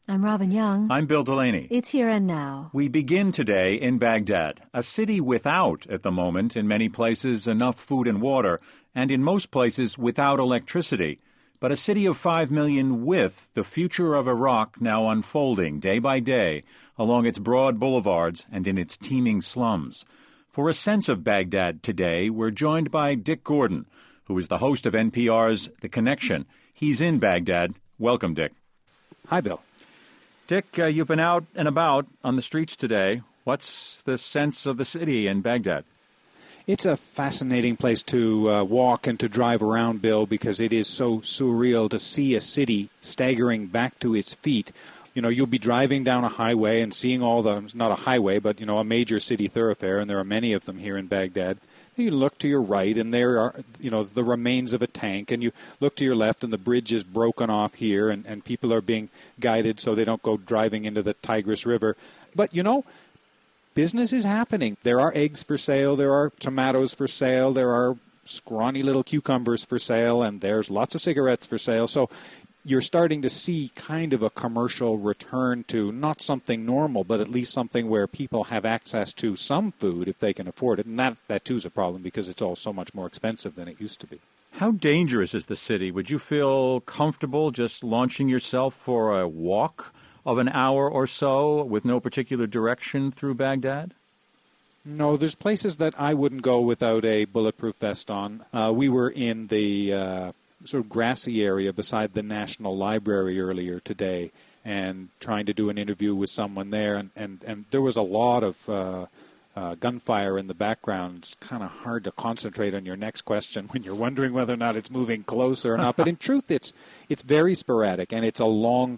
I'm Robin Young. I'm Bill Delaney. It's Here and Now. We begin today in Baghdad, a city without, at the moment, in many places, enough food and water, and in most places without electricity. But a city of 5 million with the future of Iraq now unfolding day by day along its broad boulevards and in its teeming slums. For a sense of Baghdad today, we're joined by Dick Gordon, who is the host of NPR's The Connection. He's in Baghdad. Welcome, Dick. Hi, Bill. Dick, you've been out and about on the streets today. What's the sense of the city in Baghdad? It's a fascinating place to walk and to drive around, Bill, because it is so surreal to see a city staggering back to its feet. You know, you'll be driving down a highway and seeing all the, not a highway, but, a major city thoroughfare, and there are many of them here in Baghdad. You look to your right, and there are, the remains of a tank, and you look to your left, and the bridge is broken off here, and people are being guided so they don't go driving into the Tigris River. But, business is happening. There are eggs for sale, there are tomatoes for sale, there are scrawny little cucumbers for sale, and there's lots of cigarettes for sale. So you're starting to see kind of a commercial return to not something normal, but at least something where people have access to some food if they can afford it. And that too is a problem because it's all so much more expensive than it used to be. How dangerous is the city? Would you feel comfortable just launching yourself for a walk of an hour or so with no particular direction through Baghdad? No, there's places that I wouldn't go without a bulletproof vest on. We were in the sort of grassy area beside the National Library earlier today and trying to do an interview with someone there. And there was a lot of gunfire in the background. It's kind of hard to concentrate on your next question when you're wondering whether or not it's moving closer or not. But in truth, it's very sporadic, and it's a long,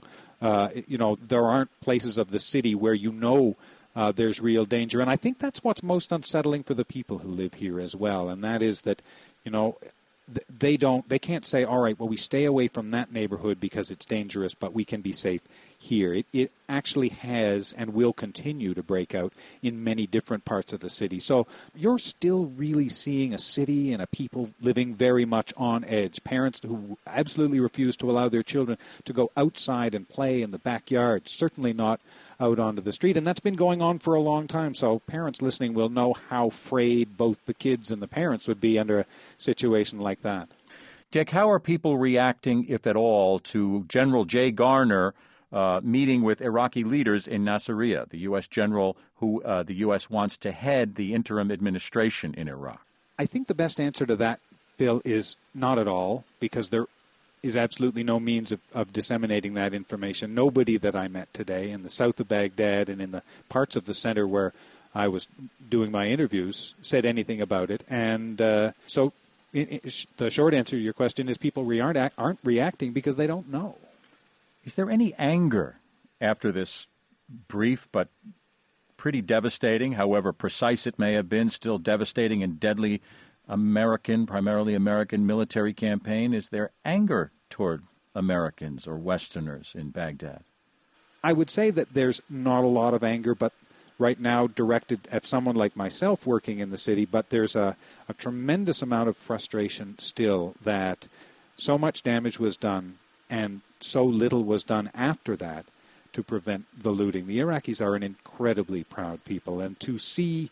there aren't places of the city where there's real danger. And I think that's what's most unsettling for the people who live here as well, and that is that, they can't say, all right, well, we stay away from that neighborhood because it's dangerous, but we can be safe here. It actually has and will continue to break out in many different parts of the city. So you're still really seeing a city and a people living very much on edge. Parents who absolutely refuse to allow their children to go outside and play in the backyard, certainly not out onto the street. And that's been going on for a long time. So parents listening will know how frayed both the kids and the parents would be under a situation like that. Dick, how are people reacting, if at all, to General Jay Garner meeting with Iraqi leaders in Nasiriyah, the U.S. general who the U.S. wants to head the interim administration in Iraq? I think the best answer to that, Bill, is not at all, because there is absolutely no means of disseminating that information. Nobody that I met today in the south of Baghdad and in the parts of the center where I was doing my interviews said anything about it. And so the short answer to your question is people aren't reacting because they don't know. Is there any anger after this brief but pretty devastating, however precise it may have been, still devastating and deadly primarily American military campaign? Is there anger toward Americans or Westerners in Baghdad? I would say that there's not a lot of anger, but right now directed at someone like myself working in the city, but there's a tremendous amount of frustration still that so much damage was done and so little was done after that to prevent the looting. The Iraqis are an incredibly proud people, and to see,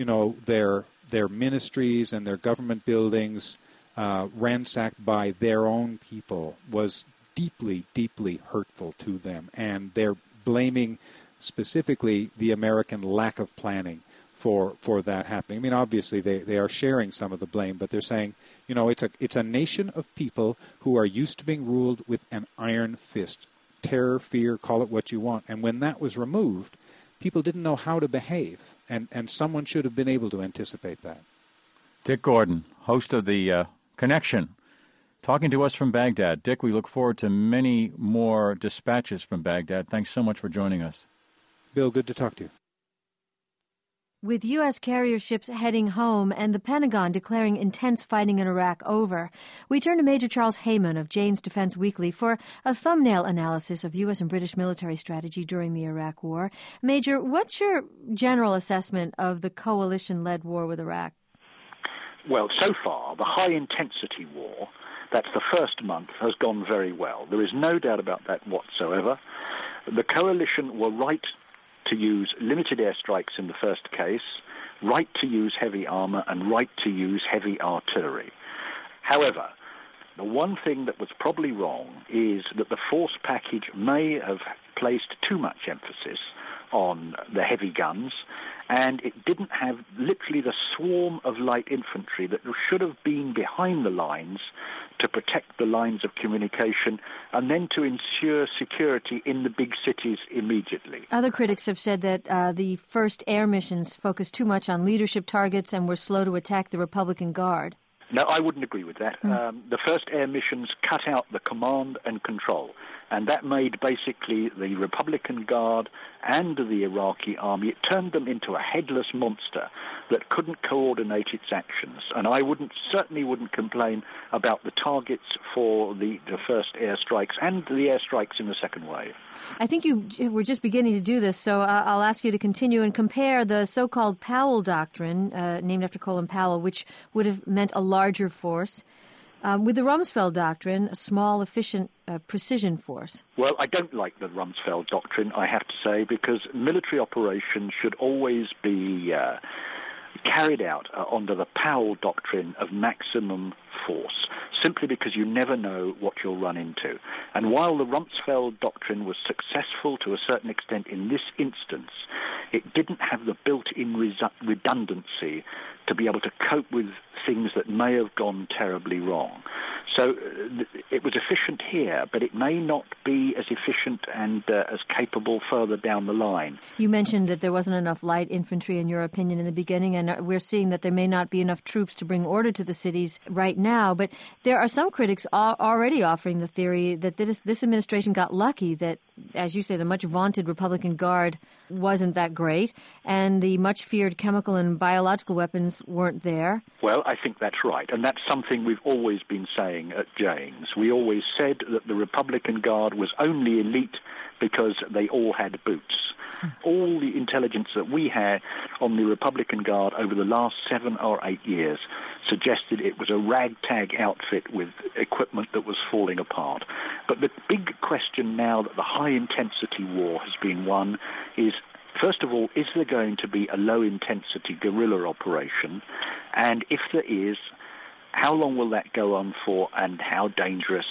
their ministries and their government buildings ransacked by their own people was deeply, deeply hurtful to them. And they're blaming specifically the American lack of planning for that happening. I mean, obviously they are sharing some of the blame, but they're saying, it's a nation of people who are used to being ruled with an iron fist. Terror, fear, call it what you want. And when that was removed, people didn't know how to behave. And someone should have been able to anticipate that. Dick Gordon, host of The Connection, talking to us from Baghdad. Dick, we look forward to many more dispatches from Baghdad. Thanks so much for joining us. Bill, good to talk to you. With U.S. carrier ships heading home and the Pentagon declaring intense fighting in Iraq over, we turn to Major Charles Heyman of Jane's Defense Weekly for a thumbnail analysis of U.S. and British military strategy during the Iraq War. Major, what's your general assessment of the coalition-led war with Iraq? Well, so far, the high-intensity war, that's the first month, has gone very well. There is no doubt about that whatsoever. The coalition were right to use limited airstrikes in the first case, right to use heavy armor, and right to use heavy artillery. However, the one thing that was probably wrong is that the force package may have placed too much emphasis on the heavy guns, and it didn't have literally the swarm of light infantry that should have been behind the lines to protect the lines of communication and then to ensure security in the big cities immediately. Other critics have said that the first air missions focused too much on leadership targets and were slow to attack the Republican Guard. No, I wouldn't agree with that. The first air missions cut out the command and control, and that made basically the Republican Guard and the Iraqi army, it turned them into a headless monster that couldn't coordinate its actions. And I certainly wouldn't complain about the targets for the first airstrikes and the airstrikes in the second wave. I think you were just beginning to do this, so I'll ask you to continue and compare the so-called Powell Doctrine, named after Colin Powell, which would have meant a larger force, with the Rumsfeld Doctrine, a small, efficient, precision force. Well, I don't like the Rumsfeld Doctrine, I have to say, because military operations should always be carried out under the Powell Doctrine of maximum force, simply because you never know what you'll run into. And while the Rumsfeld Doctrine was successful to a certain extent in this instance, it didn't have the built-in redundancy to be able to cope with things that may have gone terribly wrong. So it was efficient here, but it may not be as efficient and as capable further down the line. You mentioned that there wasn't enough light infantry, in your opinion, in the beginning, and we're seeing that there may not be enough troops to bring order to the cities right now. But there are some critics already offering the theory that this administration got lucky, that, as you say, the much-vaunted Republican Guard wasn't that great, and the much-feared chemical and biological weapons weren't there. Well, I think that's right, and that's something we've always been saying at James. We always said that the Republican Guard was only elite because they all had boots. All the intelligence that we had on the Republican Guard over the last 7 or 8 years suggested it was a ragtag outfit with equipment that was falling apart. But the big question now that the high-intensity war has been won is, first of all, is there going to be a low-intensity guerrilla operation? And if there is, how long will that go on for, and how dangerous,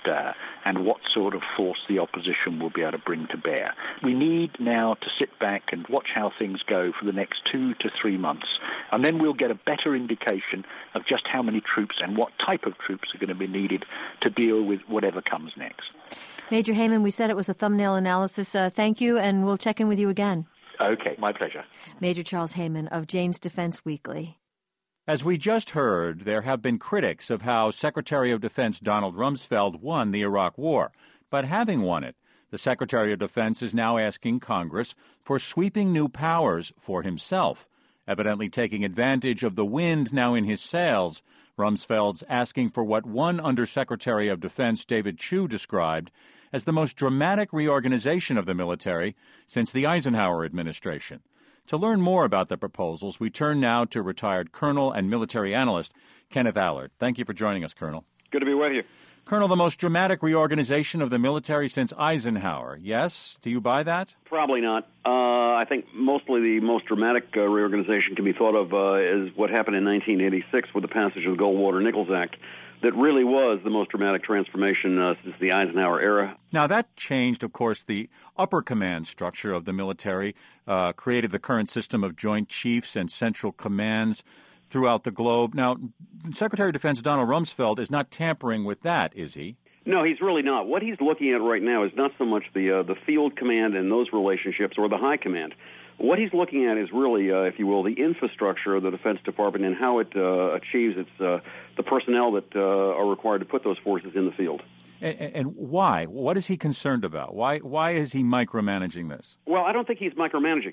and what sort of force the opposition will be able to bring to bear? We need now to sit back and watch how things go for the next 2 to 3 months, and then we'll get a better indication of just how many troops and what type of troops are going to be needed to deal with whatever comes next. Major Heyman, we said it was a thumbnail analysis. Thank you, and we'll check in with you again. Okay, my pleasure. Major Charles Heyman of Jane's Defense Weekly. As we just heard, there have been critics of how Secretary of Defense Donald Rumsfeld won the Iraq War. But having won it, the Secretary of Defense is now asking Congress for sweeping new powers for himself. Evidently taking advantage of the wind now in his sails, Rumsfeld's asking for what one Undersecretary of Defense, David Chu, described as the most dramatic reorganization of the military since the Eisenhower administration. To learn more about the proposals, we turn now to retired Colonel and military analyst Kenneth Allard. Thank you for joining us, Colonel. Good to be with you. Colonel, the most dramatic reorganization of the military since Eisenhower. Yes? Do you buy that? Probably not. I think mostly the most dramatic reorganization can be thought of as what happened in 1986 with the passage of the Goldwater-Nichols Act. That really was the most dramatic transformation since the Eisenhower era. Now, that changed, of course, the upper command structure of the military, created the current system of joint chiefs and central commands throughout the globe. Now, Secretary of Defense Donald Rumsfeld is not tampering with that, is he? No, he's really not. What he's looking at right now is not so much the field command and those relationships or the high command. What he's looking at is really, if you will, the infrastructure of the Defense Department and how it achieves the personnel that are required to put those forces in the field. And why? What is he concerned about? Why is he micromanaging this? Well, I don't think he's micromanaging.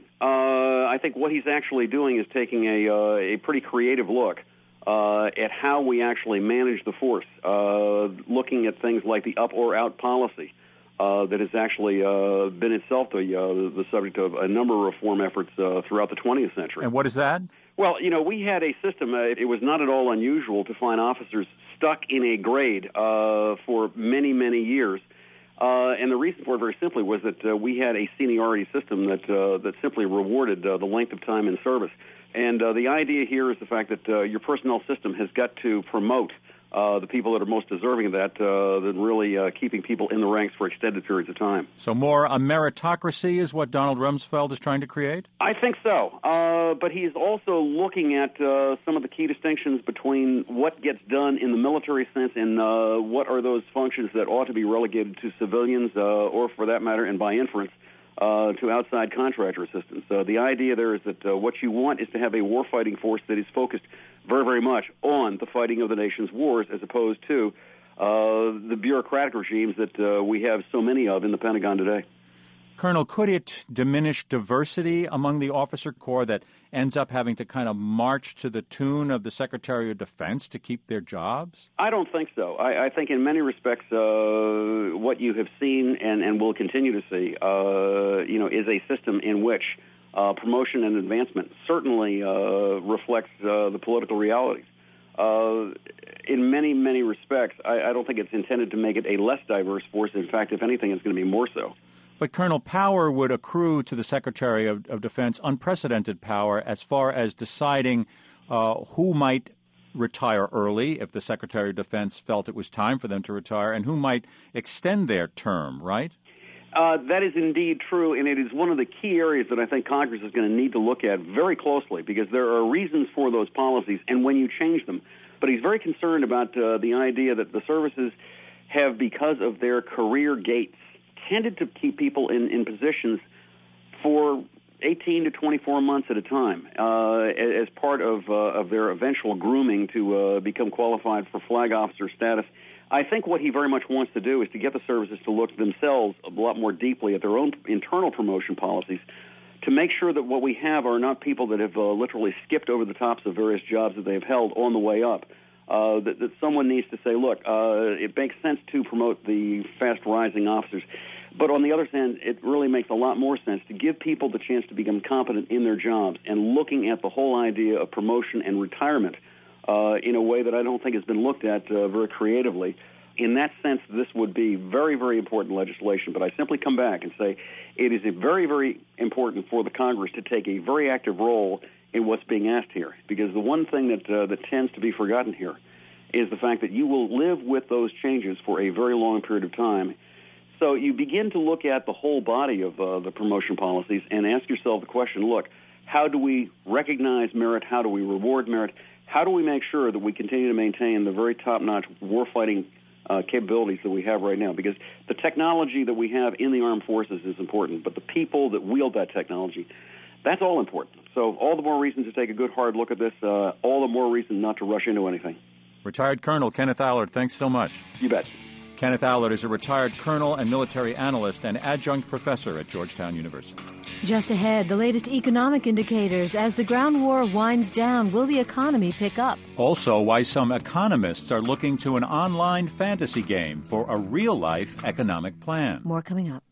I think what he's actually doing is taking a pretty creative look at how we actually manage the force, looking at things like the up or out policy. That has actually been itself the subject of a number of reform efforts throughout the 20th century. And what is that? Well, we had a system. It was not at all unusual to find officers stuck in a grade for many, many years And the reason for it, very simply, was that we had a seniority system that simply rewarded the length of time in service. And the idea here is the fact that your personnel system has got to promote the people that are most deserving of that than really keeping people in the ranks for extended periods of time. So more a meritocracy is what Donald Rumsfeld is trying to create? I think so. But he's also looking at some of the key distinctions between what gets done in the military sense and what are those functions that ought to be relegated to civilians or, for that matter, and by inference, to outside contractor assistance. The idea there is that what you want is to have a warfighting force that is focused very, very much on the fighting of the nation's wars as opposed to the bureaucratic regimes that we have so many of in the Pentagon today. Colonel, could it diminish diversity among the officer corps that ends up having to kind of march to the tune of the Secretary of Defense to keep their jobs? I don't think so. I think in many respects what you have seen and will continue to see, is a system in which promotion and advancement certainly reflects the political realities. In many, many respects, I don't think it's intended to make it a less diverse force. In fact, if anything, it's going to be more so. But, Colonel, power would accrue to the Secretary of Defense, unprecedented power as far as deciding who might retire early if the Secretary of Defense felt it was time for them to retire, and who might extend their term, right? That is indeed true, and it is one of the key areas that I think Congress is going to need to look at very closely, because there are reasons for those policies and when you change them. But he's very concerned about the idea that the services have, because of their career gates, tended to keep people in positions for 18 to 24 months at a time as part of their eventual grooming to become qualified for flag officer status. I think what he very much wants to do is to get the services to look themselves a lot more deeply at their own internal promotion policies to make sure that what we have are not people that have literally skipped over the tops of various jobs that they've held on the way up. That someone needs to say, look, it makes sense to promote the fast-rising officers. But on the other hand, it really makes a lot more sense to give people the chance to become competent in their jobs and looking at the whole idea of promotion and retirement in a way that I don't think has been looked at very creatively. In that sense, this would be very, very important legislation. But I simply come back and say it is very, very important for the Congress to take a very active role in what's being asked here. Because the one thing that tends to be forgotten here is the fact that you will live with those changes for a very long period of time. So you begin to look at the whole body of the promotion policies and ask yourself the question, look, how do we recognize merit? How do we reward merit? How do we make sure that we continue to maintain the very top-notch warfighting capabilities that we have right now? Because the technology that we have in the armed forces is important, but the people that wield that technology, that's all important. So all the more reason to take a good hard look at this, all the more reason not to rush into anything. Retired Colonel Kenneth Allard, thanks so much. You bet. Kenneth Allard is a retired colonel and military analyst and adjunct professor at Georgetown University. Just ahead, the latest economic indicators. As the ground war winds down, will the economy pick up? Also, why some economists are looking to an online fantasy game for a real-life economic plan. More coming up.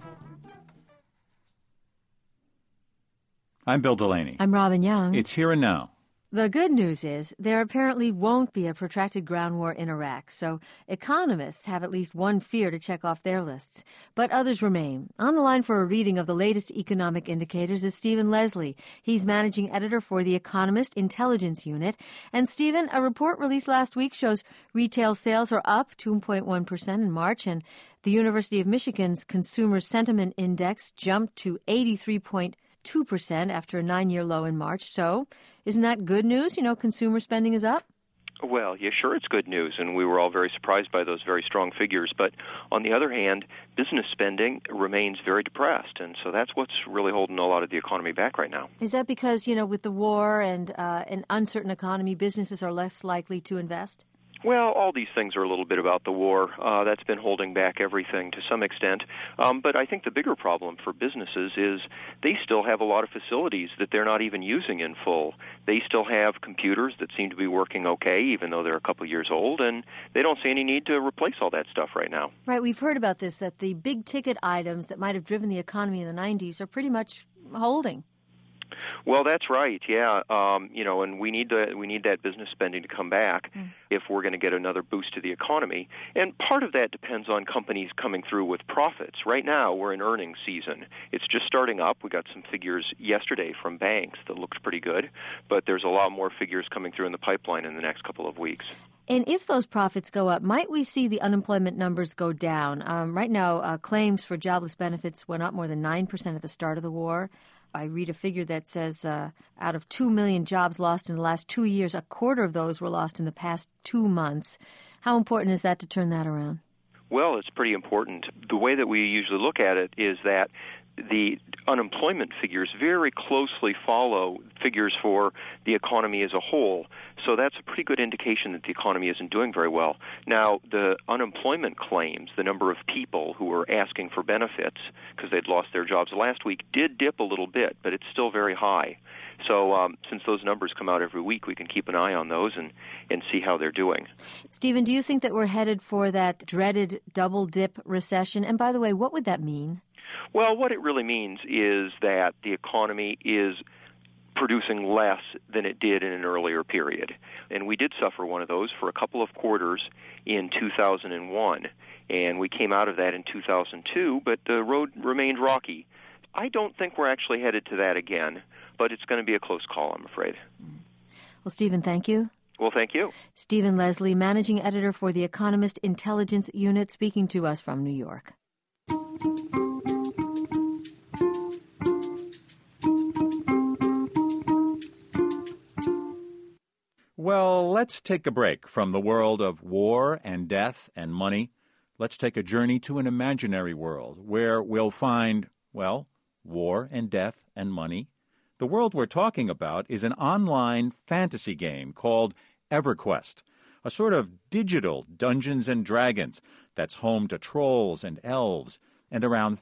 I'm Bill Delaney. I'm Robin Young. It's Here and Now. The good news is there apparently won't be a protracted ground war in Iraq, so economists have at least one fear to check off their lists. But others remain. On the line for a reading of the latest economic indicators is Stephen Leslie. He's managing editor for The Economist Intelligence Unit. And Stephen, a report released last week shows retail sales are up 2.1% in March, and the University of Michigan's Consumer Sentiment Index jumped to 83.2% after a 9-year low in March. So, isn't that good news? You know, consumer spending is up? Well, yeah, sure, it's good news, and we were all very surprised by those very strong figures. But on the other hand, business spending remains very depressed, and so that's what's really holding a lot of the economy back right now. Is that because, you know, with the war and an uncertain economy, businesses are less likely to invest? Well, all these things are a little bit about the war. That's been holding back everything to some extent. But I think the bigger problem for businesses is they still have a lot of facilities that they're not even using in full. They still have computers that seem to be working okay, even though they're a couple years old, and they don't see any need to replace all that stuff right now. Right, we've heard about this, that the big-ticket items that might have driven the economy in the 90s are pretty much holding. Well, that's right. Yeah, and we need that business spending to come back if we're going to get another boost to the economy. And part of that depends on companies coming through with profits. Right now, we're in earnings season. It's just starting up. We got some figures yesterday from banks that looked pretty good, but there's a lot more figures coming through in the pipeline in the next couple of weeks. And if those profits go up, might we see the unemployment numbers go down? Right now, claims for jobless benefits went up more than 9% at the start of the war. I read a figure that says out of 2 million jobs lost in the last 2 years, a quarter of those were lost in the past 2 months. How important is that to turn that around? Well, it's pretty important. The way that we usually look at it is that the unemployment figures very closely follow figures for the economy as a whole. So that's a pretty good indication that the economy isn't doing very well. Now, the unemployment claims, the number of people who were asking for benefits because they'd lost their jobs last week, did dip a little bit, but it's still very high. So since those numbers come out every week, we can keep an eye on those and see how they're doing. Stephen, do you think that we're headed for that dreaded double-dip recession? And by the way, what would that mean? Well, what it really means is that the economy is producing less than it did in an earlier period. And we did suffer one of those for a couple of quarters in 2001, and we came out of that in 2002, but the road remained rocky. I don't think we're actually headed to that again, but it's going to be a close call, I'm afraid. Well, Stephen, thank you. Well, thank you. Stephen Leslie, managing editor for The Economist Intelligence Unit, speaking to us from New York. Well, let's take a break from the world of war and death and money. Let's take a journey to an imaginary world where we'll find, well, war and death and money. The world we're talking about is an online fantasy game called EverQuest, a sort of digital Dungeons and Dragons that's home to trolls and elves and around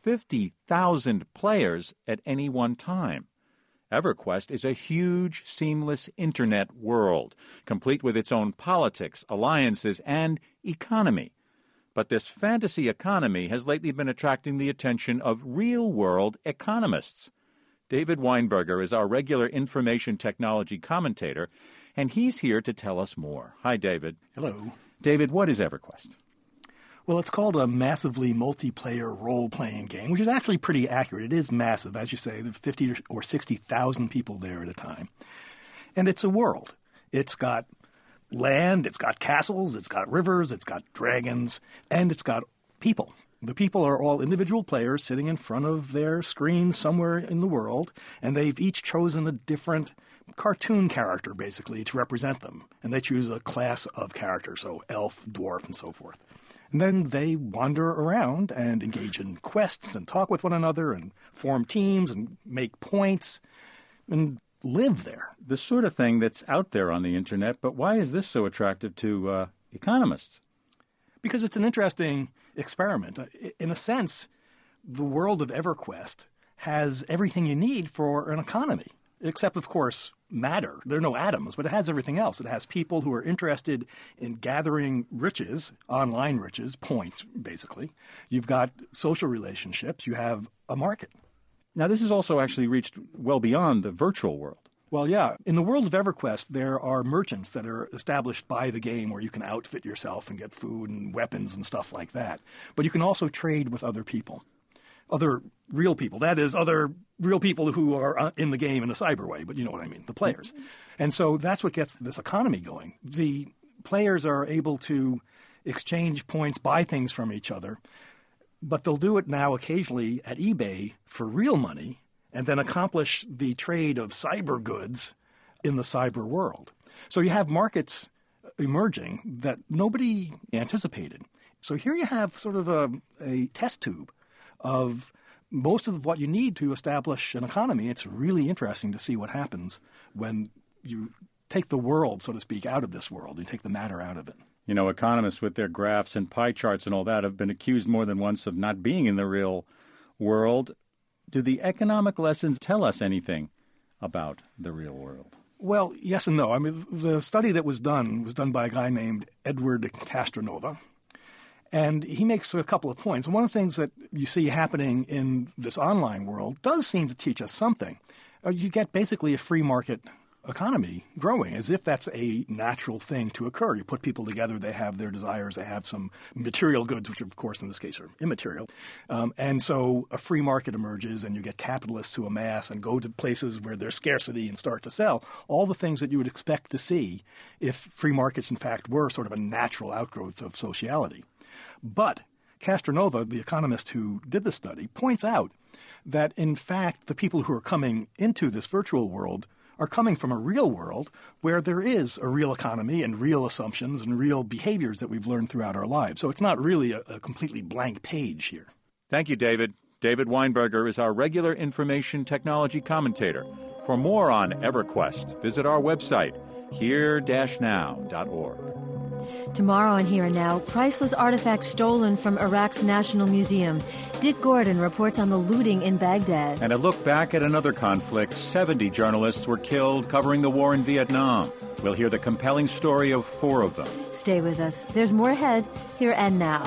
50,000 players at any one time. EverQuest is a huge, seamless internet world, complete with its own politics, alliances, and economy. But this fantasy economy has lately been attracting the attention of real-world economists. David Weinberger is our regular information technology commentator, and he's here to tell us more. Hi, David. Hello. David, what is EverQuest? Well, it's called a massively multiplayer role-playing game, which is actually pretty accurate. It is massive. As you say, there are 50 or 60,000 people there at a time. And it's a world. It's got land, it's got castles, it's got rivers, it's got dragons, and it's got people. The people are all individual players sitting in front of their screen somewhere in the world, and they've each chosen a different cartoon character, basically, to represent them. And they choose a class of characters, so elf, dwarf, and so forth. And then they wander around and engage in quests and talk with one another and form teams and make points and live there. The sort of thing that's out there on the Internet, but why is this so attractive to economists? Because it's an interesting experiment. In a sense, the world of EverQuest has everything you need for an economy, except, of course, matter. There are no atoms, but it has everything else. It has people who are interested in gathering riches, online riches, points, basically. You've got social relationships. You have a market. Now, this has also actually reached well beyond the virtual world. Well, yeah. In the world of EverQuest, there are merchants that are established by the game where you can outfit yourself and get food and weapons and stuff like that. But you can also trade with other people, other real people. That is, other real people who are in the game in a cyber way, but you know what I mean, the players. And so that's what gets this economy going. The players are able to exchange points, buy things from each other, but they'll do it now occasionally at eBay for real money, and then accomplish the trade of cyber goods in the cyber world. So you have markets emerging that nobody anticipated. So here you have sort of a test tube of most of what you need to establish an economy. It's really interesting to see what happens when you take the world, so to speak, out of this world. You take the matter out of it. You know, economists with their graphs and pie charts and all that have been accused more than once of not being in the real world. Do the economic lessons tell us anything about the real world? Well, yes and no. I mean, the study that was done by a guy named Edward Castronova, and he makes a couple of points. One of the things that you see happening in this online world does seem to teach us something. You get basically a free market economy growing, as if that's a natural thing to occur. You put people together, they have their desires, they have some material goods, which of course in this case are immaterial. And so a free market emerges and you get capitalists who amass and go to places where there's scarcity and start to sell. All the things that you would expect to see if free markets in fact were sort of a natural outgrowth of sociality. But Castronova, the economist who did the study, points out that in fact the people who are coming into this virtual world are coming from a real world where there is a real economy and real assumptions and real behaviors that we've learned throughout our lives. So it's not really a completely blank page here. Thank you, David. David Weinberger is our regular information technology commentator. For more on EverQuest, visit our website, here-now.org. Tomorrow on Here and Now, priceless artifacts stolen from Iraq's National Museum. Dick Gordon reports on the looting in Baghdad. And a look back at another conflict. 70 journalists were killed covering the war in Vietnam. We'll hear the compelling story of 4 of them. Stay with us. There's more ahead, Here and Now.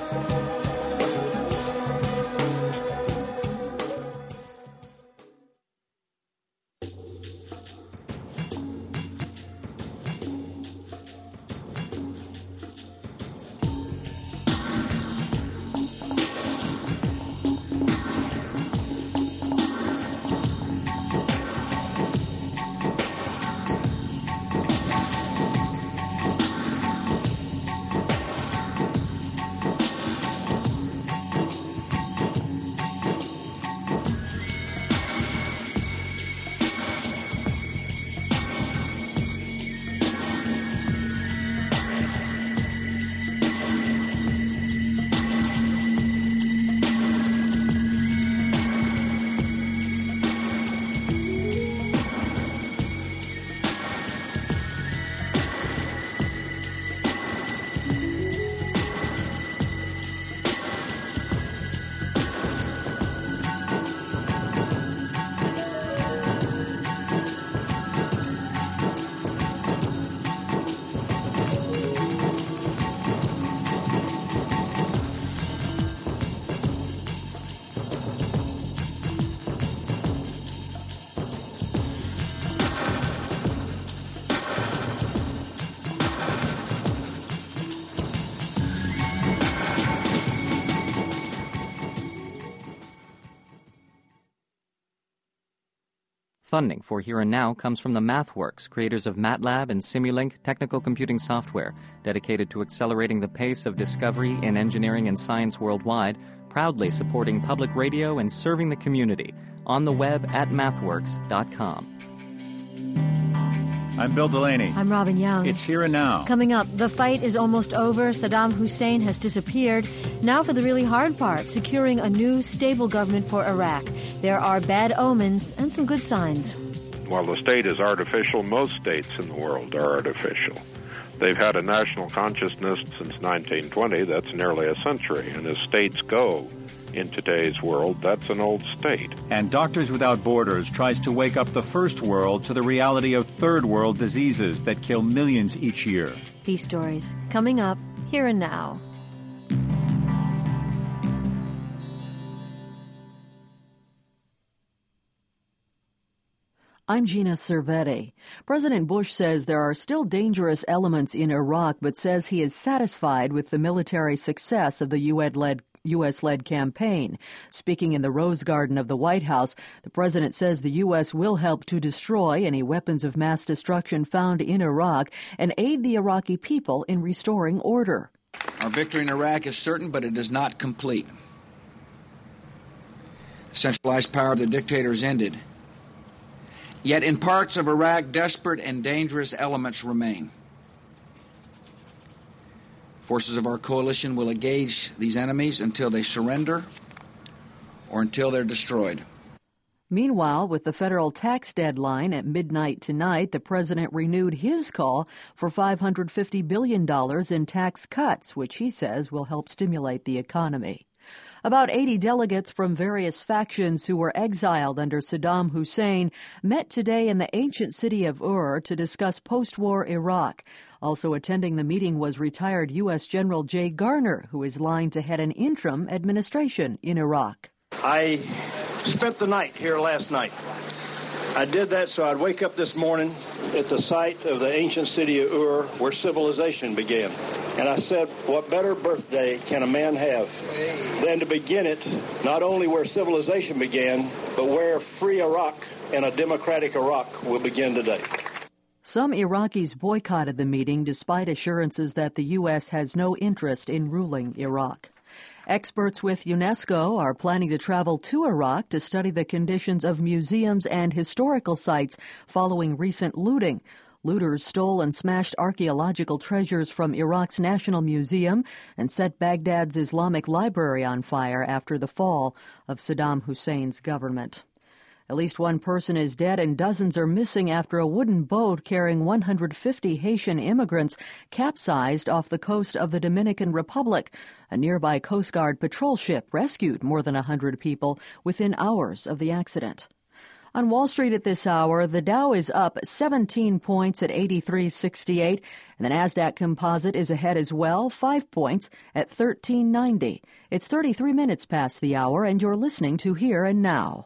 Funding for Here and Now comes from the MathWorks, creators of MATLAB and Simulink technical computing software, dedicated to accelerating the pace of discovery in engineering and science worldwide, proudly supporting public radio and serving the community. On the web at mathworks.com. I'm Bill Delaney. I'm Robin Young. It's Here and Now. Coming up, the fight is almost over. Saddam Hussein has disappeared. Now for the really hard part, securing a new, stable government for Iraq. There are bad omens and some good signs. While the state is artificial, most states in the world are artificial. They've had a national consciousness since 1920. That's nearly a century. And as states go in today's world, that's an old state. And Doctors Without Borders tries to wake up the first world to the reality of third world diseases that kill millions each year. These stories coming up Here and Now. I'm Gina Cervetti. President Bush says there are still dangerous elements in Iraq, but says he is satisfied with the military success of the U.S.-led campaign. Speaking in the Rose Garden of the White House, the president says the U.S. will help to destroy any weapons of mass destruction found in Iraq and aid the Iraqi people in restoring order. Our victory in Iraq is certain, but it is not complete. The centralized power of the dictator is ended. Yet in parts of Iraq, desperate and dangerous elements remain. Forces of our coalition will engage these enemies until they surrender or until they're destroyed. Meanwhile, with the federal tax deadline at midnight tonight, the president renewed his call for $550 billion in tax cuts, which he says will help stimulate the economy. About 80 delegates from various factions who were exiled under Saddam Hussein met today in the ancient city of Ur to discuss post-war Iraq. Also attending the meeting was retired U.S. General Jay Garner, who is lined to head an interim administration in Iraq. I spent the night here last night. I did that so I'd wake up this morning at the site of the ancient city of Ur where civilization began. And I said, what better birthday can a man have than to begin it not only where civilization began, but where free Iraq and a democratic Iraq will begin today. Some Iraqis boycotted the meeting despite assurances that the U.S. has no interest in ruling Iraq. Experts with UNESCO are planning to travel to Iraq to study the conditions of museums and historical sites following recent looting. Looters stole and smashed archaeological treasures from Iraq's National Museum and set Baghdad's Islamic Library on fire after the fall of Saddam Hussein's government. At least one person is dead and dozens are missing after a wooden boat carrying 150 Haitian immigrants capsized off the coast of the Dominican Republic. A nearby Coast Guard patrol ship rescued more than 100 people within hours of the accident. On Wall Street at this hour, the Dow is up 17 points at 83.68, and the Nasdaq Composite is ahead as well, 5 points at 1390. It's 33 minutes past the hour, and you're listening to Here and Now.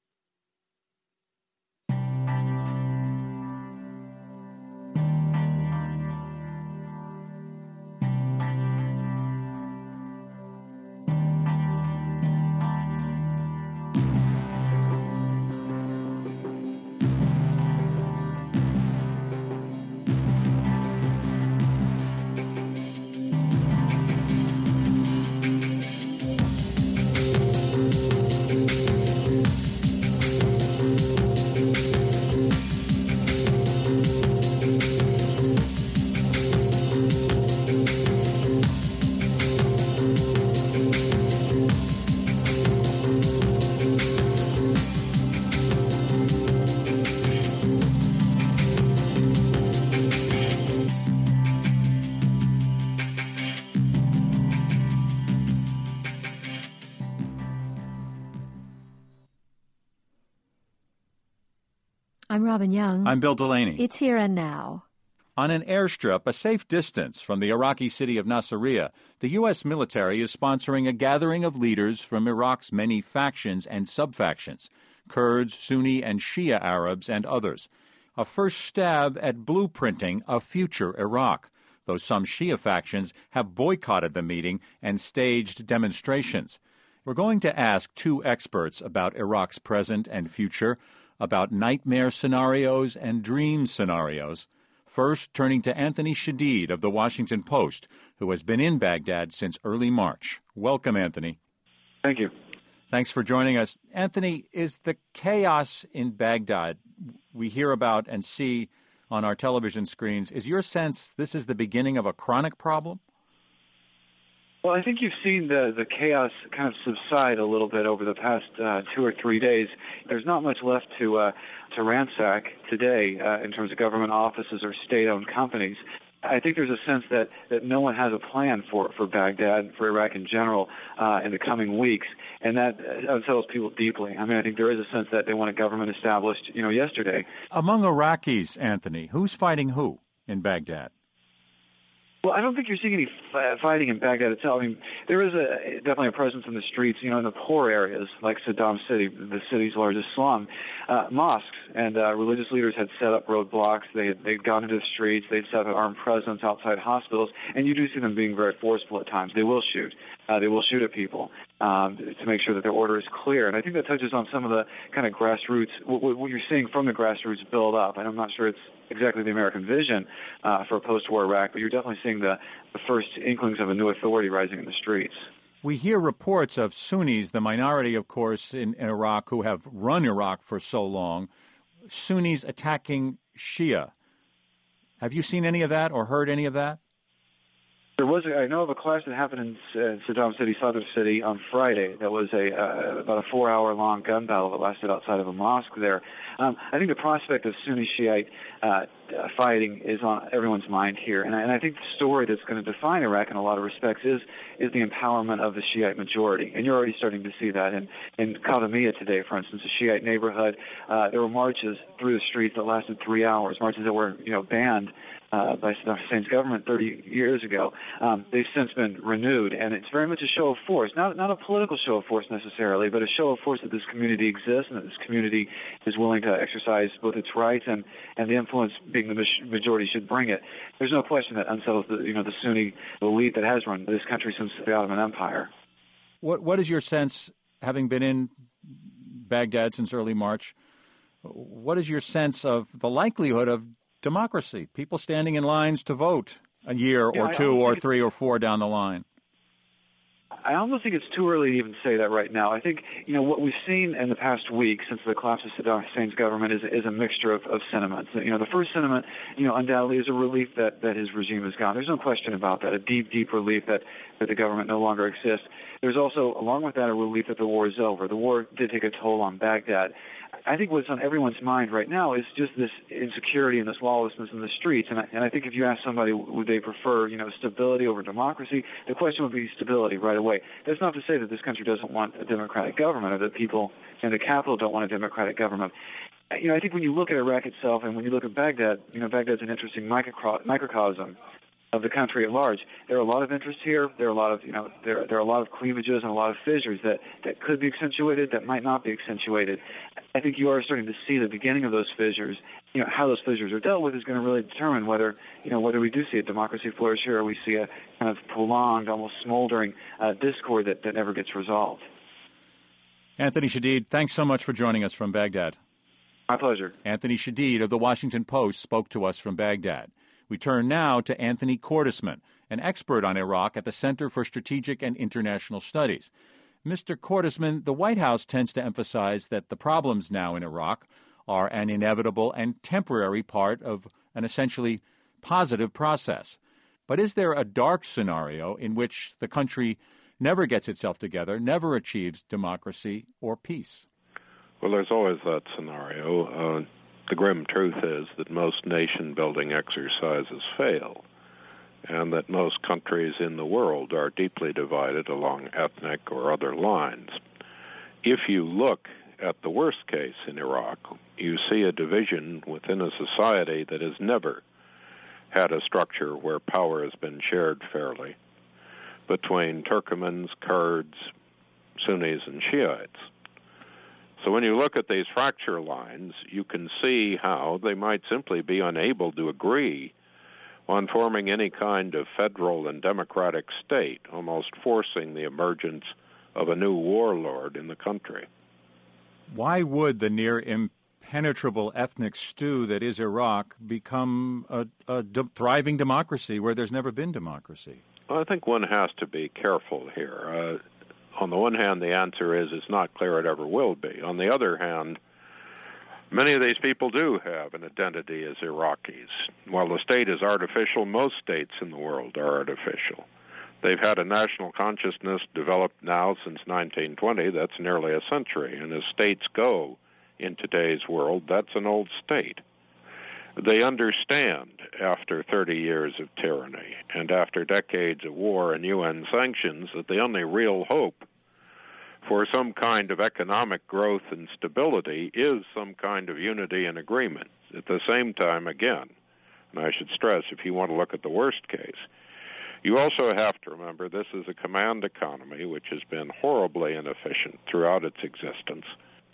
I'm Robin Young. I'm Bill Delaney. It's Here and Now. On an airstrip a safe distance from the Iraqi city of Nasiriyah, the U.S. military is sponsoring a gathering of leaders from Iraq's many factions and sub-factions, Kurds, Sunni and Shia Arabs, and others. A first stab at blueprinting a future Iraq, though some Shia factions have boycotted the meeting and staged demonstrations. We're going to ask two experts about Iraq's present and future, about nightmare scenarios and dream scenarios. First, turning to Anthony Shadid of The Washington Post, who has been in Baghdad since early March. Welcome, Anthony. Thank you. Thanks for joining us. Anthony, is the chaos in Baghdad we hear about and see on our television screens, is your sense this is the beginning of a chronic problem? Well, I think you've seen the chaos kind of subside a little bit over the past 2 or 3 days. There's not much left to ransack today in terms of government offices or state-owned companies. I think there's a sense that no one has a plan for Baghdad, for Iraq in general, in the coming weeks, and that unsettles people deeply. I mean, I think there is a sense that they want a government established, yesterday. Among Iraqis, Anthony, who's fighting who in Baghdad? Well, I don't think you're seeing any fighting in Baghdad itself. I mean, there is definitely a presence in the streets, in the poor areas like Saddam City, the city's largest slum. Mosques and religious leaders had set up roadblocks. They'd gone into the streets. They'd set up an armed presence outside hospitals, and you do see them being very forceful at times. They will shoot. They will shoot at people to make sure that their order is clear. And I think that touches on some of the kind of grassroots, what you're seeing from the grassroots build up. And I'm not sure it's exactly the American vision for a post-war Iraq, but you're definitely seeing the first inklings of a new authority rising in the streets. We hear reports of Sunnis, the minority, of course, in Iraq, who have run Iraq for so long, Sunnis attacking Shia. Have you seen any of that or heard any of that? I know of a clash that happened in Saddam City, Sadr City, on Friday. That was about a 4-hour-long gun battle that lasted outside of a mosque there. I think the prospect of Sunni-Shiite fighting is on everyone's mind here, and I think the story that's going to define Iraq in a lot of respects is the empowerment of the Shiite majority, and you're already starting to see that in Qadamiyah today, for instance, a Shiite neighborhood. There were marches through the streets that lasted 3 hours, marches that were banned by Saddam Hussein's government 30 years ago. They've since been renewed, and it's very much a show of force, not a political show of force necessarily, but a show of force that this community exists and that this community is willing to exercise both its rights and the influence being the majority should bring it. There's no question that unsettles the Sunni elite that has run this country since the Ottoman Empire. What is your sense, having been in Baghdad since early March, what is your sense of the likelihood of democracy, people standing in lines to vote a year or two or 3 or 4 down the line? I almost think it's too early to even say that right now. I think, what we've seen in the past week since the collapse of Saddam Hussein's government is a mixture of sentiments. The first sentiment, undoubtedly is a relief that his regime is gone. There's no question about that, a deep, deep relief that the government no longer exists. There's also, along with that, a relief that the war is over. The war did take a toll on Baghdad. I think what's on everyone's mind right now is just this insecurity and this lawlessness in the streets. And I think if you ask somebody, would they prefer, stability over democracy, the question would be stability right away. That's not to say that this country doesn't want a democratic government or that people in the capital don't want a democratic government. I think when you look at Iraq itself and when you look at Baghdad, Baghdad's an interesting microcosm of the country at large. There are a lot of interests here. There are a lot of, there are a lot of cleavages and a lot of fissures that could be accentuated, that might not be accentuated. I think you are starting to see the beginning of those fissures. How those fissures are dealt with is going to really determine whether we do see a democracy flourish here or we see a kind of prolonged, almost smoldering discord that never gets resolved. Anthony Shadid, thanks so much for joining us from Baghdad. My pleasure. Anthony Shadid of The Washington Post spoke to us from Baghdad. We turn now to Anthony Cordesman, an expert on Iraq at the Center for Strategic and International Studies. Mr. Cordesman, the White House tends to emphasize that the problems now in Iraq are an inevitable and temporary part of an essentially positive process. But is there a dark scenario in which the country never gets itself together, never achieves democracy or peace? Well, there's always that scenario. The grim truth is that most nation-building exercises fail, and that most countries in the world are deeply divided along ethnic or other lines. If you look at the worst case in Iraq, you see a division within a society that has never had a structure where power has been shared fairly between Turkomans, Kurds, Sunnis, and Shiites. So when you look at these fracture lines, you can see how they might simply be unable to agree on forming any kind of federal and democratic state, almost forcing the emergence of a new warlord in the country. Why would the near impenetrable ethnic stew that is Iraq become a thriving democracy where there's never been democracy? Well, I think one has to be careful here. On the one hand, the answer is it's not clear it ever will be. On the other hand, many of these people do have an identity as Iraqis. While the state is artificial, most states in the world are artificial. They've had a national consciousness developed now since 1920. That's nearly a century. And as states go in today's world, that's an old state. They understand, after 30 years of tyranny and after decades of war and UN sanctions, that the only real hope for some kind of economic growth and stability is some kind of unity and agreement. At the same time, again, and I should stress, if you want to look at the worst case, you also have to remember this is a command economy which has been horribly inefficient throughout its existence.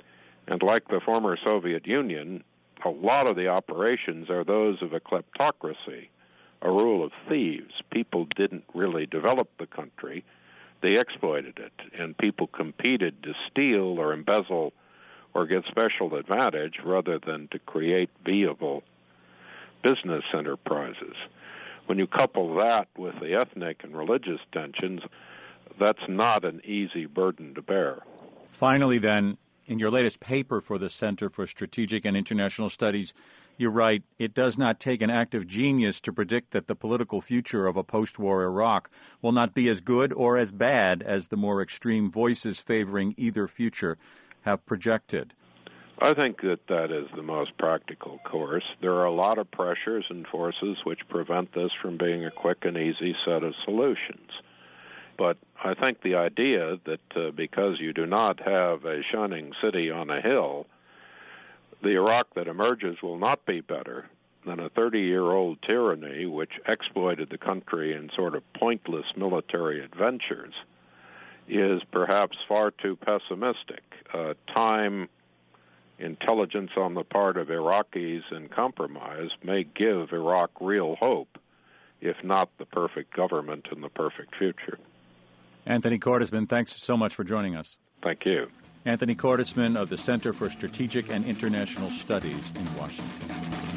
And like the former Soviet Union, a lot of the operations are those of a kleptocracy, a rule of thieves. People didn't really develop the country. They exploited it, and people competed to steal or embezzle or get special advantage rather than to create viable business enterprises. When you couple that with the ethnic and religious tensions, that's not an easy burden to bear. Finally, then, in your latest paper for the Center for Strategic and International Studies, you write, it does not take an act of genius to predict that the political future of a post-war Iraq will not be as good or as bad as the more extreme voices favoring either future have projected. I think that is the most practical course. There are a lot of pressures and forces which prevent this from being a quick and easy set of solutions. But I think the idea that because you do not have a shining city on a hill, the Iraq that emerges will not be better than a 30-year-old tyranny which exploited the country in sort of pointless military adventures is perhaps far too pessimistic. Time, intelligence on the part of Iraqis, and compromise may give Iraq real hope, if not the perfect government and the perfect future. Anthony Cordesman, thanks so much for joining us. Thank you. Anthony Cordesman of the Center for Strategic and International Studies in Washington.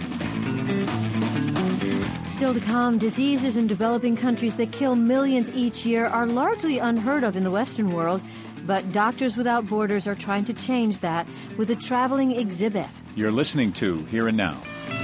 Still to come, diseases in developing countries that kill millions each year are largely unheard of in the Western world, but Doctors Without Borders are trying to change that with a traveling exhibit. You're listening to Here and Now.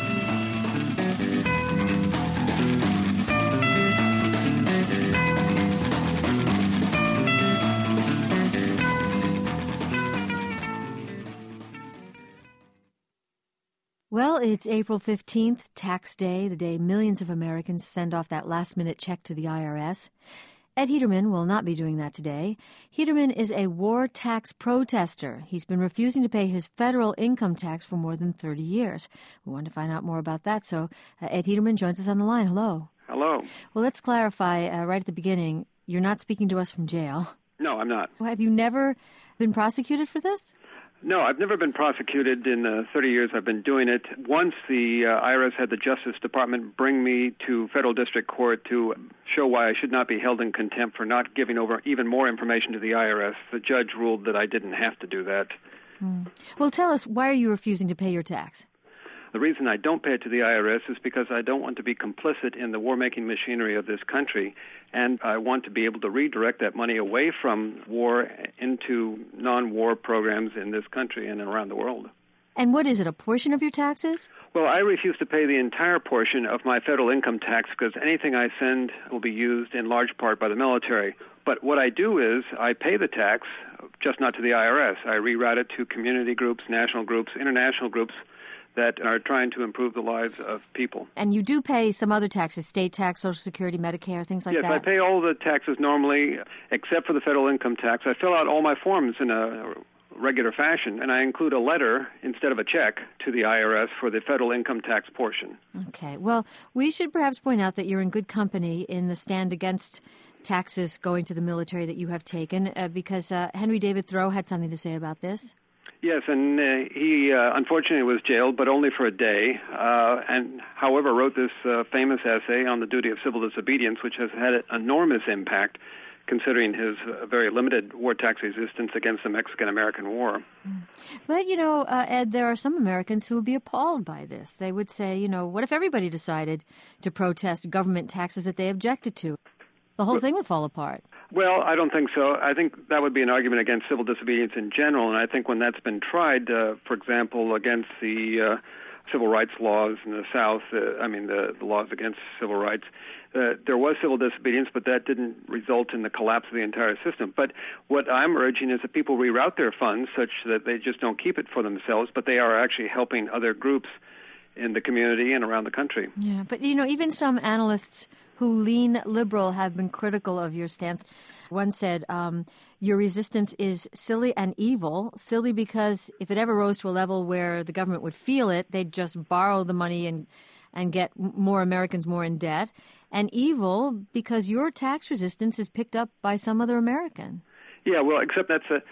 Well, it's April 15th, tax day, the day millions of Americans send off that last-minute check to the IRS. Ed Heeterman will not be doing that today. Heeterman is a war tax protester. He's been refusing to pay his federal income tax for more than 30 years. We want to find out more about that, so Ed Heeterman joins us on the line. Hello. Hello. Well, let's clarify right at the beginning. You're not speaking to us from jail. No, I'm not. Have you never been prosecuted for this? No, I've never been prosecuted in the 30 years I've been doing it. Once the IRS had the Justice Department bring me to federal district court to show why I should not be held in contempt for not giving over even more information to the IRS. The judge ruled that I didn't have to do that. Well, tell us, why are you refusing to pay your tax? The reason I don't pay it to the IRS is because I don't want to be complicit in the war-making machinery of this country, and I want to be able to redirect that money away from war into non-war programs in this country and around the world. And what is it, a portion of your taxes? Well, I refuse to pay the entire portion of my federal income tax because anything I send will be used in large part by the military. But what I do is I pay the tax, just not to the IRS. I reroute it to community groups, national groups, international groups that are trying to improve the lives of people. And you do pay some other taxes, state tax, Social Security, Medicare, things like that? Yes, I pay all the taxes normally, except for the federal income tax. I fill out all my forms in a regular fashion, and I include a letter instead of a check to the IRS for the federal income tax portion. Okay. Well, we should perhaps point out that you're in good company in the stand against taxes going to the military that you have taken, because Henry David Thoreau had something to say about this. Yes, and he unfortunately was jailed, but only for a day, and however wrote this famous essay on the duty of civil disobedience, which has had an enormous impact considering his very limited war tax resistance against the Mexican-American War. But, you know, Ed, there are some Americans who would be appalled by this. They would say, you know, what if everybody decided to protest government taxes that they objected to? The whole thing would fall apart. Well, I don't think so. I think that would be an argument against civil disobedience in general, and I think when that's been tried, for example, against the civil rights laws in the South, the laws against civil rights, there was civil disobedience, but that didn't result in the collapse of the entire system. But what I'm urging is that people reroute their funds such that they just don't keep it for themselves, but they are actually helping other groups in the community and around the country. Yeah, but, you know, even some analysts who lean liberal have been critical of your stance. One said, your resistance is silly and evil. Silly because if it ever rose to a level where the government would feel it, they'd just borrow the money and get more Americans more in debt. And evil because your tax resistance is picked up by some other American. Yeah, well, except that's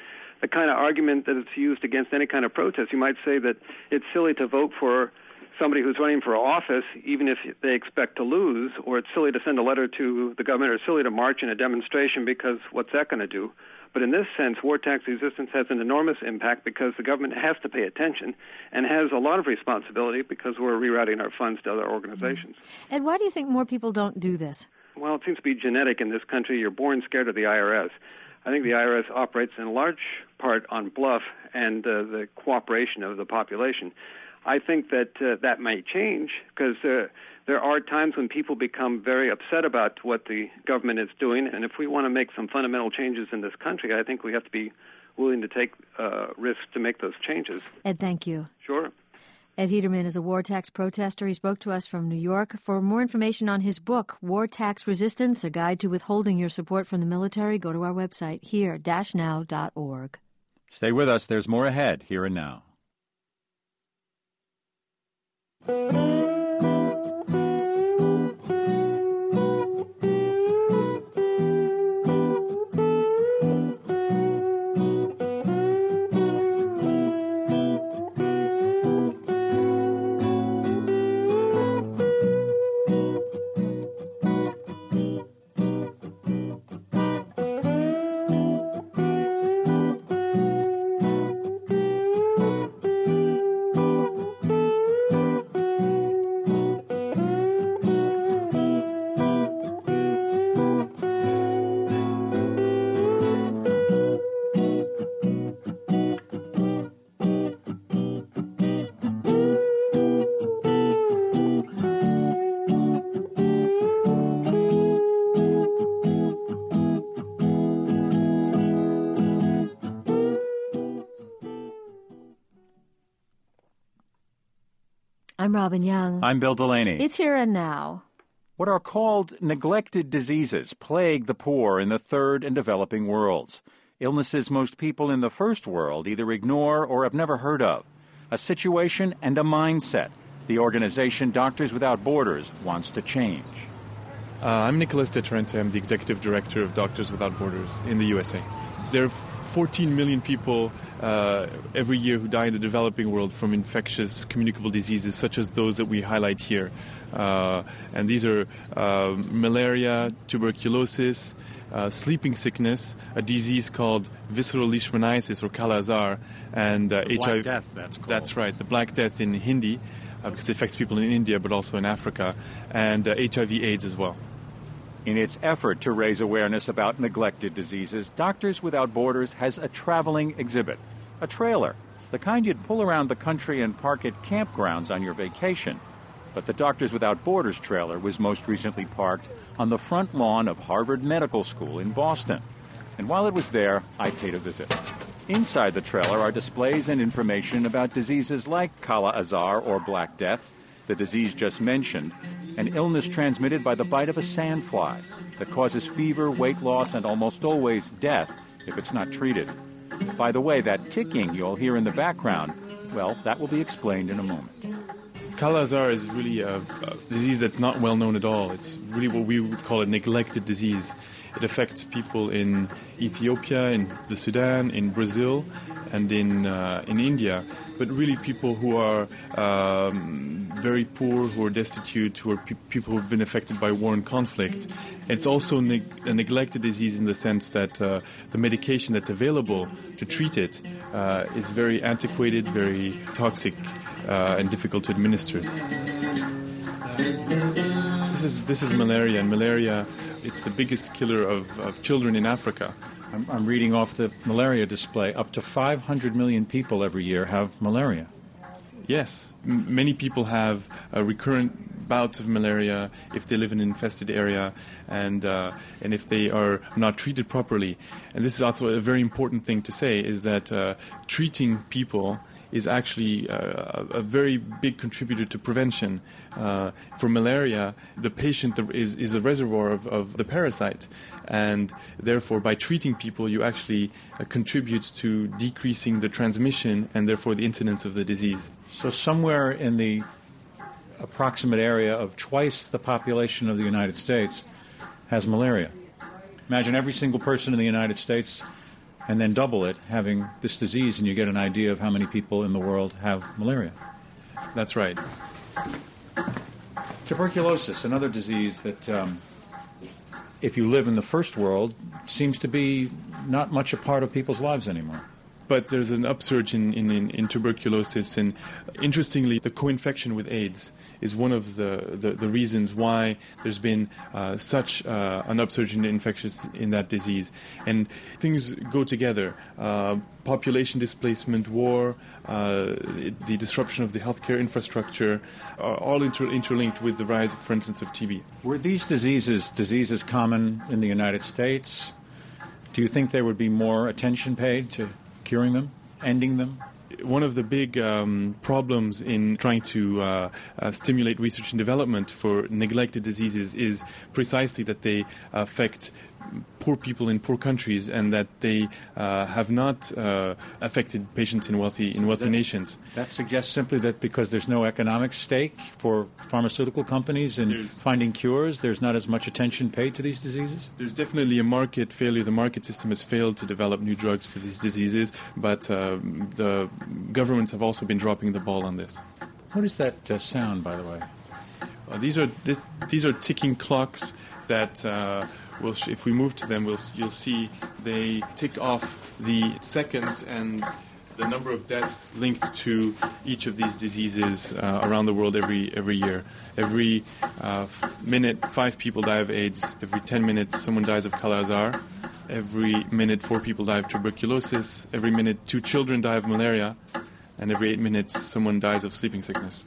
the kind of argument that is used against any kind of protest. You might say that it's silly to vote for somebody who's running for office, even if they expect to lose, or it's silly to send a letter to the government, or silly to march in a demonstration because what's that going to do? But in this sense, war tax resistance has an enormous impact because the government has to pay attention and has a lot of responsibility because we're rerouting our funds to other organizations. Ed, why do you think more people don't do this? Well, it seems to be genetic in this country. You're born scared of the IRS. I think the IRS operates in large part on bluff and the cooperation of the population. I think that that may change because there are times when people become very upset about what the government is doing, and if we want to make some fundamental changes in this country, I think we have to be willing to take risks to make those changes. Ed, thank you. Sure. Ed Hederman is a war tax protester. He spoke to us from New York. For more information on his book, War Tax Resistance, A Guide to Withholding Your Support from the Military, go to our website, here-now.org. Stay with us. There's more ahead, Here and Now. I'm Robin Young. I'm Bill Delaney. It's Here and Now. What are called neglected diseases plague the poor in the third and developing worlds. Illnesses most people in the first world either ignore or have never heard of. A situation and a mindset the organization Doctors Without Borders wants to change. I'm Nicholas De Trente. I'm the executive director of Doctors Without Borders in the USA. There are 14 million people every year who die in the developing world from infectious communicable diseases such as those that we highlight here. And these are malaria, tuberculosis, sleeping sickness, a disease called visceral leishmaniasis or Kala-Azar, and HIV. Black Death, that's called. That's right, the Black Death in Hindi, because it affects people in India but also in Africa, and HIV/AIDS as well. In its effort to raise awareness about neglected diseases, Doctors Without Borders has a traveling exhibit, a trailer, the kind you'd pull around the country and park at campgrounds on your vacation. But the Doctors Without Borders trailer was most recently parked on the front lawn of Harvard Medical School in Boston. And while it was there, I paid a visit. Inside the trailer are displays and information about diseases like Kala-Azar or Black Death, the disease just mentioned, an illness transmitted by the bite of a sandfly that causes fever, weight loss, and almost always death if it's not treated. By the way, that ticking you'll hear in the background, well, that will be explained in a moment. Kala-Azar is really a disease that's not well known at all. It's really what we would call a neglected disease. It affects people in Ethiopia, in the Sudan, in Brazil, and in India. But really people who are very poor, who are destitute, who are people who have been affected by war and conflict. It's also a neglected disease in the sense that the medication that's available to treat it is very antiquated, very toxic, and difficult to administer. This is malaria, and malaria, it's the biggest killer of children in Africa. I'm reading off the malaria display. Up to 500 million people every year have malaria. Yes. Many people have recurrent bouts of malaria if they live in an infested area and if they are not treated properly. And this is also a very important thing to say, is that treating people is actually a very big contributor to prevention. For malaria, the patient is a reservoir of the parasite, and therefore by treating people you actually contribute to decreasing the transmission and therefore the incidence of the disease. So somewhere in the approximate area of twice the population of the United States has malaria. Imagine every single person in the United States and then double it, having this disease, and you get an idea of how many people in the world have malaria. That's right. Tuberculosis, another disease that, if you live in the first world, seems to be not much a part of people's lives anymore. But there's an upsurge in tuberculosis, and interestingly, the co-infection with AIDS is one of the reasons why there's been such an upsurge in infections in that disease. And things go together. Population displacement, war, the disruption of the healthcare infrastructure are all interlinked with the rise, for instance, of TB. Were these diseases common in the United States? Do you think there would be more attention paid to curing them, ending them? One of the big problems in trying to stimulate research and development for neglected diseases is precisely that they affect poor people in poor countries, and that they have not affected patients in wealthy nations. That suggests simply that because there's no economic stake for pharmaceutical companies in finding cures, there's not as much attention paid to these diseases? There's definitely a market failure. The market system has failed to develop new drugs for these diseases, but the governments have also been dropping the ball on this. What is that sound, by the way? These are ticking clocks that if we move to them, you'll see they tick off the seconds and the number of deaths linked to each of these diseases around the world every year. Every minute, 5 people die of AIDS. Every 10 minutes, someone dies of Kala-Azar. Every minute, 4 people die of tuberculosis. Every minute, 2 children die of malaria. And every 8 minutes, someone dies of sleeping sickness.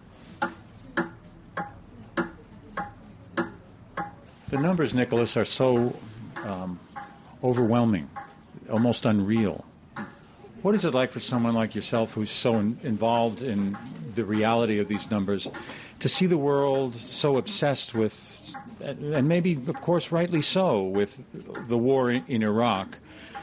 The numbers, Nicholas, are so overwhelming, almost unreal. What is it like for someone like yourself who's so involved in the reality of these numbers to see the world so obsessed with, and maybe, of course, rightly so, with the war in Iraq,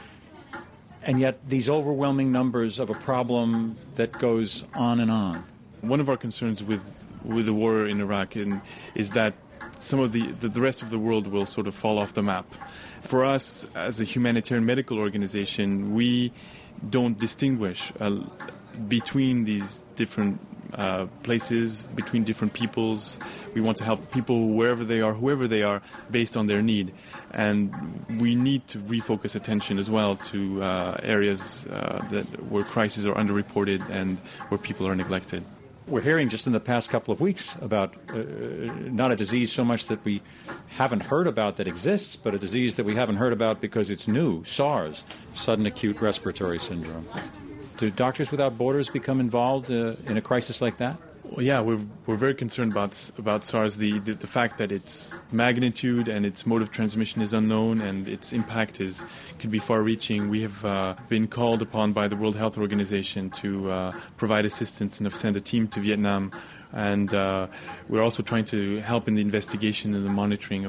and yet these overwhelming numbers of a problem that goes on and on? One of our concerns with the war in Iraq is that some of the rest of the world will sort of fall off the map. For us, as a humanitarian medical organization, we don't distinguish between these different places, between different peoples. We want to help people wherever they are, whoever they are, based on their need. And we need to refocus attention as well to areas where crises are underreported and where people are neglected. We're hearing just in the past couple of weeks about not a disease so much that we haven't heard about that exists, but a disease that we haven't heard about because it's new, SARS, sudden acute respiratory syndrome. Do Doctors Without Borders become involved in a crisis like that? Well, yeah, we're very concerned about SARS. The fact that its magnitude and its mode of transmission is unknown and its impact could be far-reaching. We have been called upon by the World Health Organization to provide assistance and have sent a team to Vietnam. And we're also trying to help in the investigation and the monitoring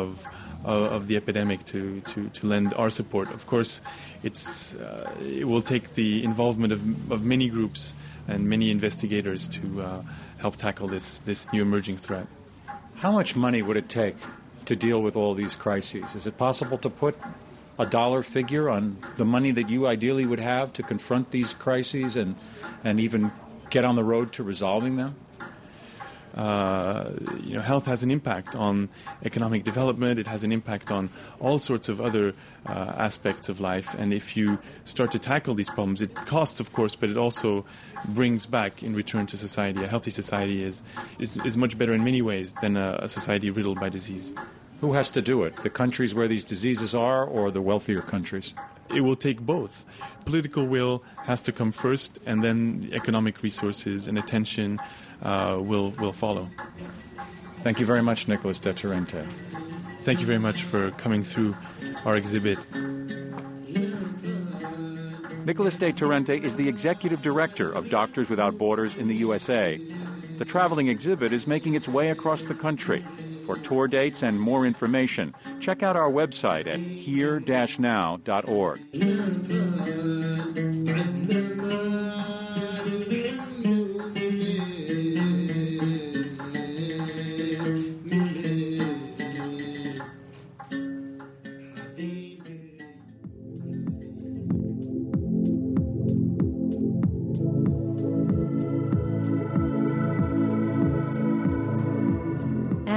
of the epidemic to lend our support. Of course, it will take the involvement of many groups and many investigators to help tackle this new emerging threat. How much money would it take to deal with all these crises? Is it possible to put a dollar figure on the money that you ideally would have to confront these crises and even get on the road to resolving them? Health has an impact on economic development. It has an impact on all sorts of other aspects of life. And if you start to tackle these problems, it costs, of course, but it also brings back in return to society. A healthy society is much better in many ways than a society riddled by disease. Who has to do it? The countries where these diseases are, or the wealthier countries? It will take both. Political will has to come first, and then the economic resources and attention will follow. Thank you very much, Nicholas de Turrente. Thank you very much for coming through our exhibit. Nicholas de Turrente is the executive director of Doctors Without Borders in the USA. The traveling exhibit is making its way across the country. For tour dates and more information, check out our website at here-now.org.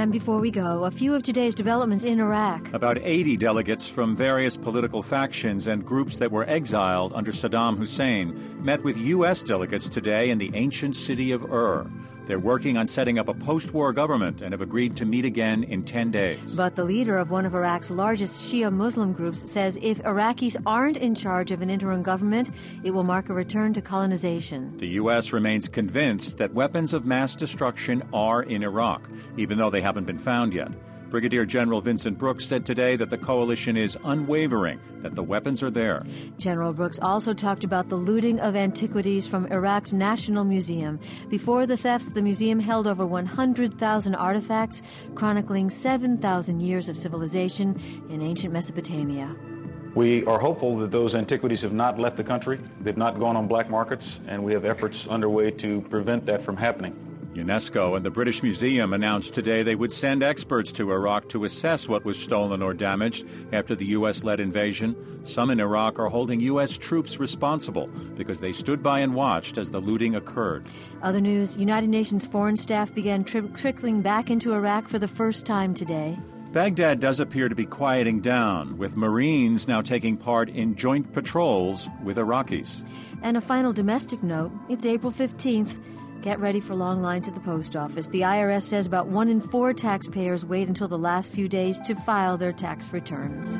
And before we go, a few of today's developments in Iraq. About 80 delegates from various political factions and groups that were exiled under Saddam Hussein met with U.S. delegates today in the ancient city of Ur. They're working on setting up a post-war government and have agreed to meet again in 10 days. But the leader of one of Iraq's largest Shia Muslim groups says if Iraqis aren't in charge of an interim government, it will mark a return to colonization. The U.S. remains convinced that weapons of mass destruction are in Iraq, even though they haven't been found yet. Brigadier General Vincent Brooks said today that the coalition is unwavering, that the weapons are there. General Brooks also talked about the looting of antiquities from Iraq's National Museum. Before the thefts, the museum held over 100,000 artifacts, chronicling 7,000 years of civilization in ancient Mesopotamia. We are hopeful that those antiquities have not left the country, they've not gone on black markets, and we have efforts underway to prevent that from happening. UNESCO and the British Museum announced today they would send experts to Iraq to assess what was stolen or damaged after the U.S.-led invasion. Some in Iraq are holding U.S. troops responsible because they stood by and watched as the looting occurred. Other news, United Nations foreign staff began trickling back into Iraq for the first time today. Baghdad does appear to be quieting down, with Marines now taking part in joint patrols with Iraqis. And a final domestic note, it's April 15th. Get ready for long lines at the post office. The IRS says about 1 in 4 taxpayers wait until the last few days to file their tax returns.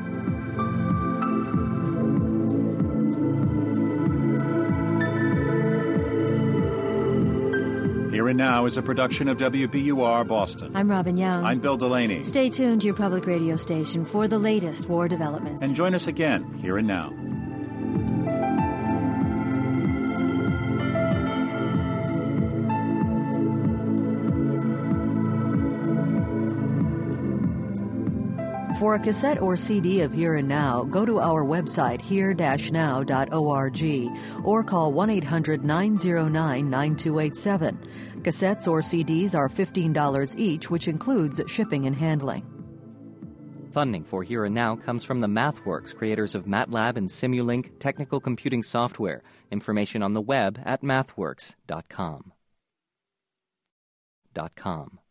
Here and Now is a production of WBUR Boston. I'm Robin Young. I'm Bill Delaney. Stay tuned to your public radio station for the latest war developments. And join us again, Here and Now. For a cassette or CD of Here and Now, go to our website, here-now.org, or call 1-800-909-9287. Cassettes or CDs are $15 each, which includes shipping and handling. Funding for Here and Now comes from the MathWorks, creators of MATLAB and Simulink technical computing software. Information on the web at mathworks.com.